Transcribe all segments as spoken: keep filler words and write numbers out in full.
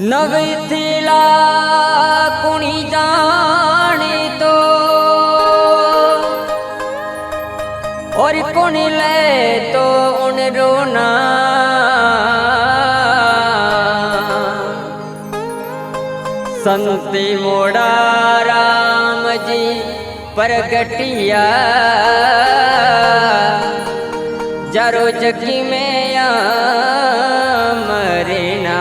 नवथिला कुणी जाने तो और कुण ले तो उन रोना संती मोड़ा राम जी प्रगटिया जरो जगी में या मरेना।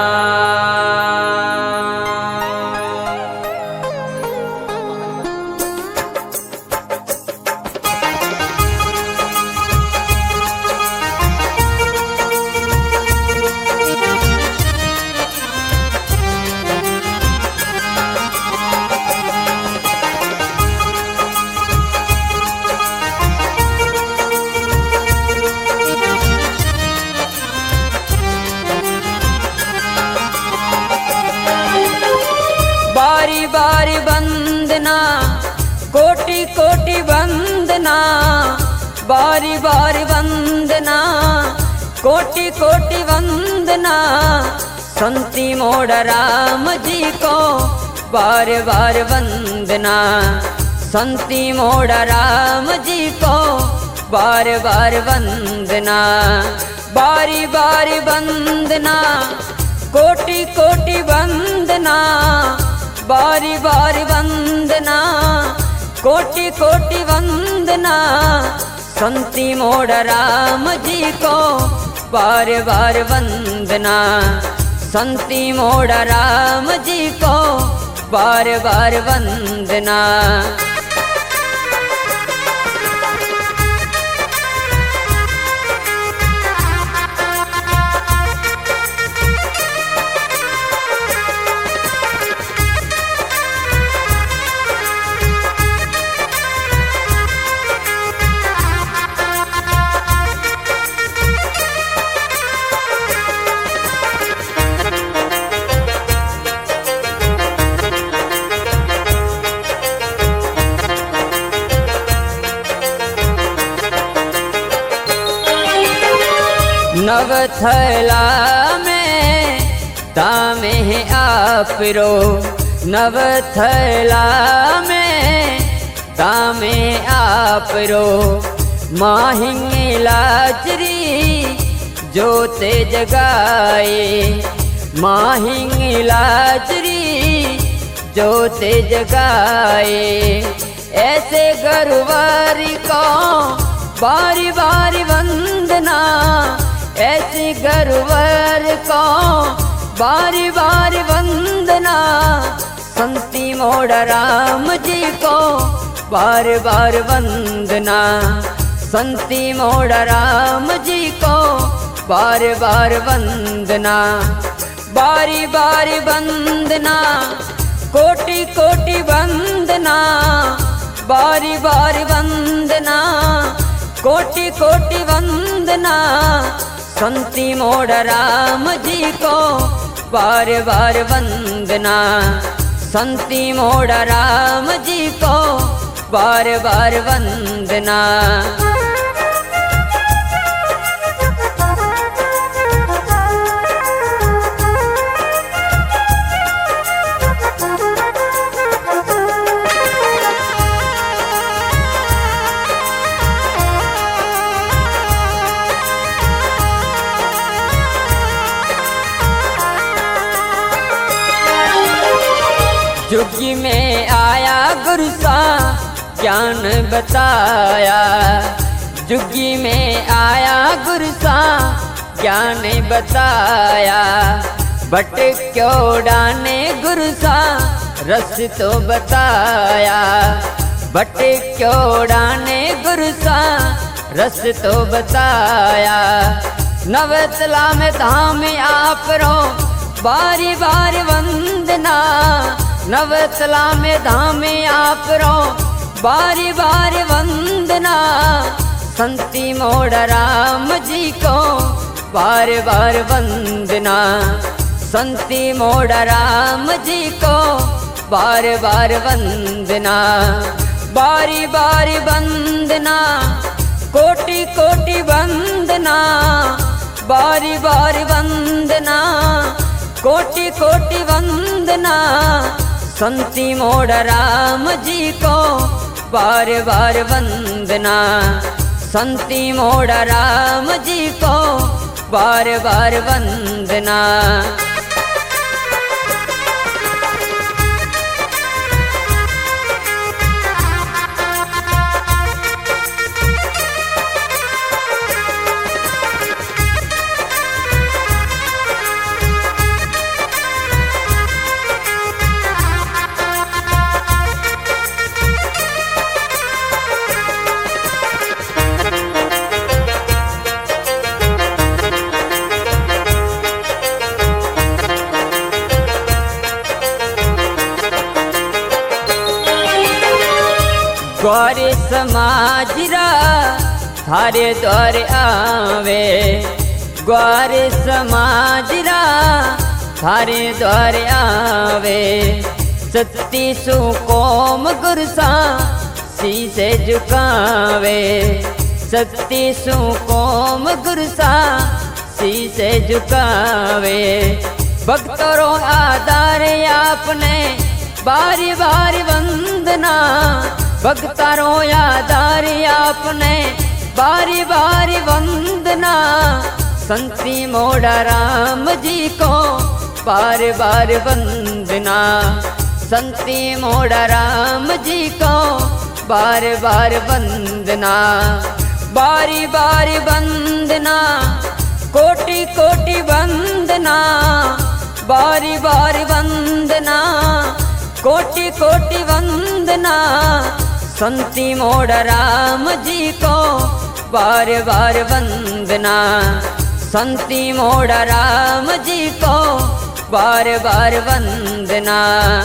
बारी बारी वंदना कोटि कोटि वंदना, बारी बारी वंदना कोटि कोटि वंदना। संती मोड़ राम जी को बार बार वंदना, संती मोड़ राम जी को बार बार वंदना। बारी बारी वंदना कोटि कोटि वंदना, बारी बारी वंदना कोटि कोटि वंदना। संती मोड़ राम जी को बार बार वंदना, संती मोड़ राम जी को बार बार वंदना। नवथला में तामे आप रो, नवथला में तामे आप रो। माहिंगे लाजरी जोते जगाए, माहिंगे लाजरी जोते जगाए। ऐसे गरुवारी को बारी बारी वंदना, ऐसी गरुवर को बारी बारी वंदना। संती मोड़ राम जी को बार बार वंदना, संती मोड़ राम जी को बार बार वंदना। बारी बारी वंदना कोटि कोटि वंदना, बारी बारी वंदना कोटि कोटि वंदना। संती मोड़ राम जी को बार बार वंदना, संती मोड़ राम जी को बार बार वंदना। जुगी में आया गुरु सा ज्ञान बताया, जुगी में आया गुरु सा ज्ञान बताया। बट क्यों डाने गुरु सा रस तो बताया, बट क्यों डाने गुरु सा रस तो बताया। नवतला में धाम आप रो बारी बारी वंदना, नवतला में धाम आप रो बारी बारी वंदना। संती मोड़ राम जी को बार बार वंदना, संती मोड़ राम जी को बार बार वंदना। बारी बारी वंदना कोटि कोटि वंदना, बारी बारी वंदना कोटि कोटि वंदना। संती मोड़ राम जी को बार बार वंदना। संती मोड़ राम जी को बार बार वंदना। ग्वारे समाजरा थारे द्वारे आवे। ग्वारे समाजरा थारे द्वारे आवे। सत्ती सु कोम गुरसा शीसे झुकावे। सत्ती सु कोम गुरसा शीसे झुकावे। भक्तों आधार आपने बारी बारी वंदना। भक्तारो आधार आपने बारी बारी वंदना। संती मोड़ा राम जी को बार बार वंदना। संती मोड़ा राम जी को बार बार वंदना। बारी बारी वंदना कोटि कोटि वंदना। बारी बारी वंदना कोटि कोटि वंदना। संती मोड़ राम जी को बार बार वंदना। संती मोड़ राम जी को बार बार वंदना।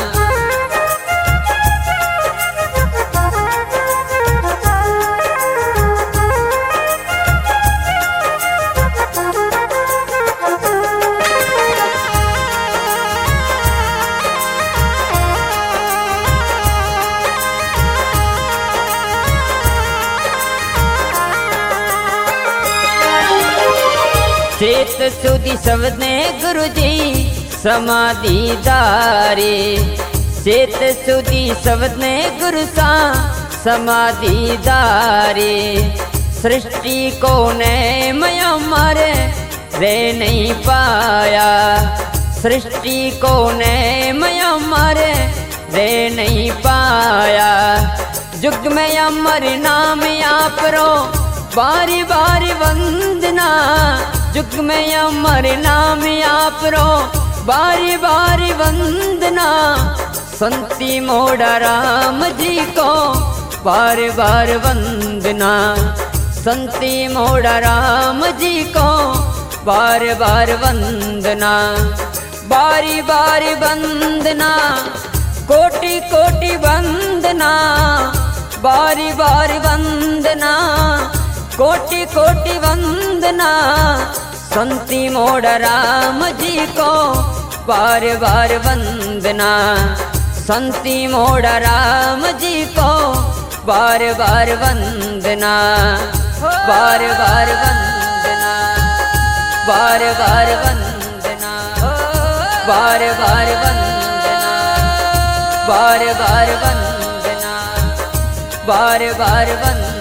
चेत सुधी सबने गुरु जी समाधि दारे। चेत सुधी सबने गुरु सा समाधि दारे। सृष्टि को ने मया मारे रे नहीं पाया। सृष्टि को ने मया मारे रे नहीं पाया। जुग में अमर नाम आप रो बारी बारी वंदना। जुग में अमर नाम आप रो बारी बारी वंदना। संती मोड़ा राम जी को बार बार वंदना। संती मोड़ा राम जी को बार बार वंदना। बारी बारी वंदना कोटि कोटि वंदना। बारी बारी वंदना कोटि कोटि वंदना। संती मोड़ राम जी को बार बार वंदना। संती मोड़ राम जी को बार बार वंदना। बार बार वंदना। बार बार वंदना। बार बार वंदना। बार बार वंदना। बार बार वंदना।